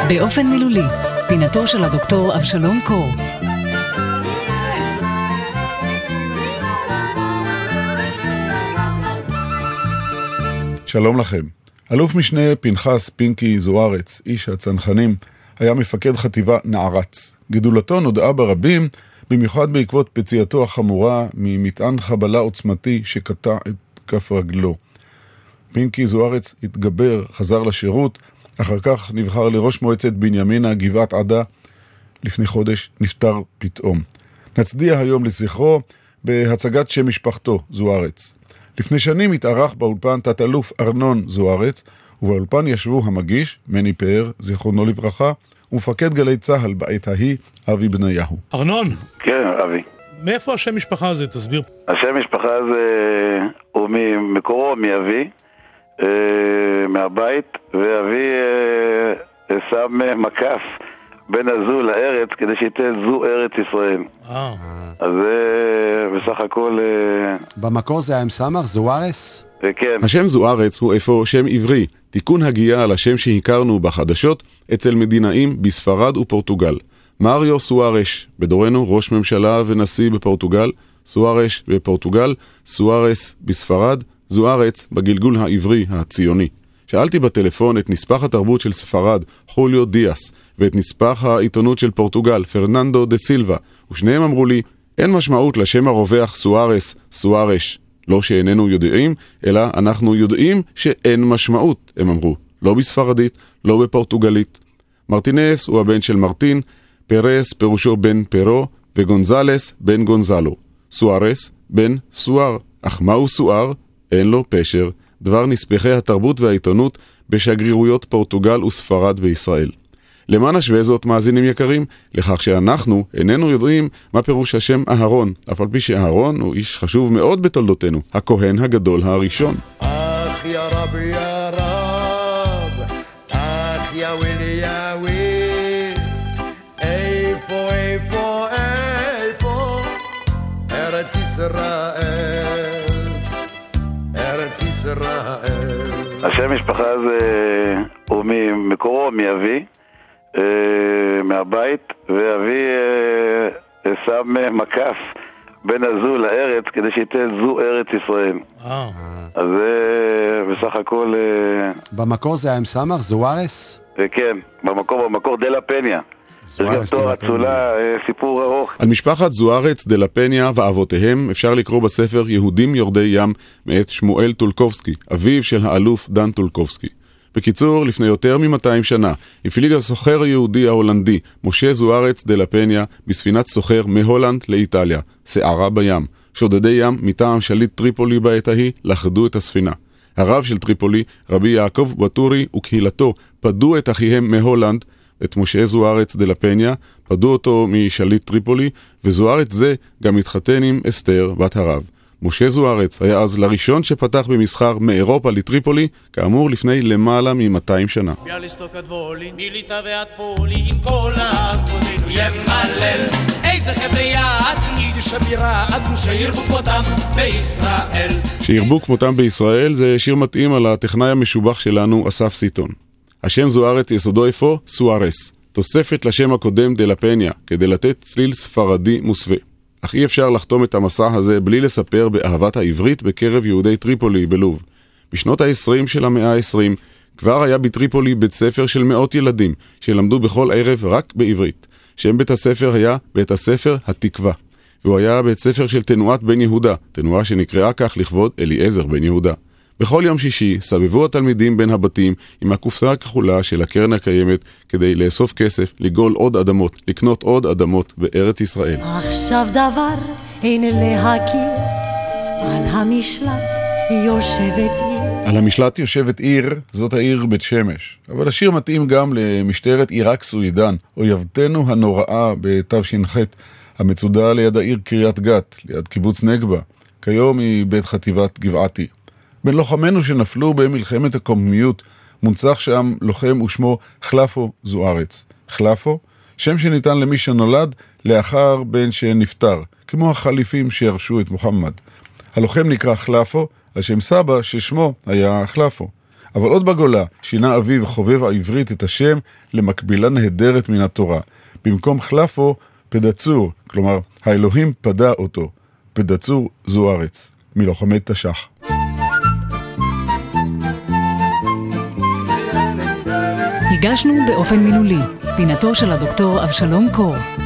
באופן מילולי, פינתו של הדוקטור אבשלום קור. שלום לכם. אלוף משנה פנחס פינקי זוארץ, איש הצנחנים, היה מפקד חטיבה נערץ. גדולתו נודעה ברבים, במיוחד בעקבות פציעתו החמורה ממטען חבלה עוצמתי שקטע את כף רגלו. פינקי זוארץ התגבר, חזר לשירות, אחר כך נבחר לראש מועצת בנימינה, גבעת עדה. לפני חודש נפטר פתאום. נצדיע היום לזכרו בהצגת שם משפחתו, זוארץ. לפני שנים התארח באולפן תת-אלוף ארנון זוארץ, ובאולפן ישבו המגיש, מני פאר, זיכרונו לברכה, ומפקד גלי צהל בעת ההיא, אבי בניהו. ארנון. כן, אבי. מאיפה השם משפחה הזה? תסביר. השם משפחה הזה הוא ממקורו מאבי, מהבית, ואבי שם מקף בין הזו לארץ כדי שייתן זו ארץ ישראל. אז בסך הכל... במקור זה היה עם סמך, זוארץ? כן. השם זוארץ הוא אפוא שם עברי, תיקון הגיעה על השם שהכרנו בחדשות אצל מדינאים בספרד ופורטוגל. מריו סוארש, בדורנו ראש ממשלה ונשיא בפורטוגל, סוארש בפורטוגל, סוארס בספרד, זוארץ בגלגול העברי הציוני. שאלתי בטלפון את נספח התרבות של ספרד, חוליו דיאס, ואת נספח העיתונות של פורטוגל, פרננדו דה סילבה, ושניהם אמרו לי, אין משמעות לשם הרווח סוארס, סוארש. לא שאיננו יודעים, אלא אנחנו יודעים שאין משמעות, הם אמרו. לא בספרדית, לא בפורטוגלית. מרטינס הוא הבן של מרטין, פרס פירושו בן פרו, וגונזלס בן גונזלו. סוארס בן סואר. אך מהו סואר? אין לו פשר. דבר נספחי התרבות והעיתונות בשגרירויות פורטוגל וספרד בישראל. למען השווה זאת, מאזינים יקרים, לכך שאנחנו איננו יודעים מה פירוש השם אהרון, אף על פי שאהרון הוא איש חשוב מאוד בתולדותינו, הכהן הגדול הראשון. אך יא רב יא רב, אך יא ווילי יא וויל, איפה איפה איפה, ארץ ישראל, ארץ ישראל. השם משפחה הזה הוא ממקורו מאבי, מהבית, ואבי שם מקף בין הזו לארץ כדי שייתן זו ארץ ישראל. אז בסך הכל... במקור זה היה עם סמך, זוארץ? כן, במקור דלה פניה. יש גם תואר אצולה, סיפור ארוך. על משפחת זוארץ דלה פניה ואבותיהם אפשר לקרוא בספר יהודים יורדי ים מאת שמואל טולקובסקי, אביו של האלוף דן טולקובסקי. בקיצור, לפני יותר מ-200 שנה, הפליג הסוחר היהודי ההולנדי, משה זוארץ דלה פניה, בספינת סוחר מהולנד לאיטליה, סערה בים. שודדי ים מטעם שליט טריפולי בעת ההיא לחדו את הספינה. הרב של טריפולי, רבי יעקב בטורי וקהילתו, פדו את אחיהם מהולנד, את משה זוארץ דלה פניה, פדו אותו משליט טריפולי, וזוארץ זה גם התחתן עם אסתר, בת הרב. משה זוארץ היה אז לראשון שפתח במסחר מאירופה לטריפולי, כאמור לפני למעלה מ-200 שנה. מיליטה ועד פולי עם כל העבודנו ימלל איזה חבריית יידיש הבירת שירבו כמותם בישראל. שירבו כמותם בישראל זה שיר מתאים על הטכנאי המשובח שלנו אסף סיטון. השם זוארץ יסודו איפה? סוארס, תוספת לשם הקודם דלה פניה, כדי לתת צליל ספרדי מוסווה. אך אי אפשר לחתום את המסע הזה בלי לספר באהבת העברית בקרב יהודי טריפולי בלוב. בשנות ה-20 של המאה ה-20 כבר היה בטריפולי בית ספר של מאות ילדים שלמדו בכל ערב רק בעברית. שם בית הספר היה בית הספר התקווה, והוא היה בית ספר של תנועת בן יהודה, תנועה שנקראה כך לכבוד אליעזר בן יהודה. בכל יום שישי סבבו התלמידים בין הבתים עם הקופסה הכחולה של הקרן הקיימת כדי לאסוף כסף, לגול עוד אדמות, לקנות עוד אדמות בארץ ישראל. עכשיו דבר אין להכיר, על המשלט יושבת עיר. על המשלט יושבת עיר, זאת העיר בית שמש. אבל השיר מתאים גם למשטרת עיראק סוידן, אויבתנו הנוראה בתש"ח, המצודה ליד העיר קריית גת, ליד קיבוץ נגבה. כיום היא בית חטיבת גבעתי. בין לוחמינו שנפלו במלחמת הקוממיות, מונצח שם לוחם ושמו חלפו זוארץ. חלפו, שם שניתן למי שנולד לאחר בן שנפטר, כמו החליפים שירשו את מוחמד. הלוחם נקרא חלפו, על שם סבא ששמו היה חלפו. אבל עוד בגולה שינה אביו חובב העברית את השם למקבילה נהדרת מן התורה. במקום חלפו, פדצור, כלומר, האלוהים פדה אותו. פדצור זו ארץ, מלוחמי תש"ח. הגשנו באופן מילולי, פינתו של הדוקטור אבשלום קור.